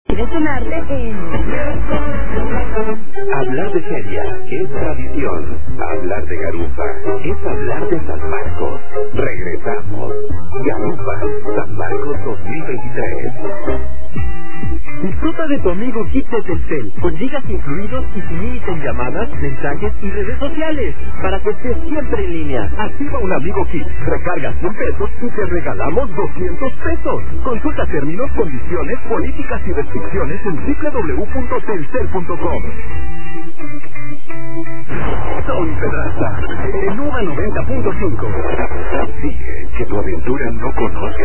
Detonarte en... Hablar de feria es tradición. Hablar de Garufa es hablar de San Marcos. Regresamos. Garufa, San Marcos 2023. Disfruta de tu amigo Hit de Telcel, con gigas incluidos y sin límite en llamadas, mensajes y redes sociales, para que estés siempre en línea. Activa un amigo Hit, recarga 100 pesos y te regalamos 200 pesos. Consulta términos, condiciones, políticas y restricciones en www.telcel.com. Tony Pedraza, en Nueva 90.5. Sigue, que tu aventura no conozca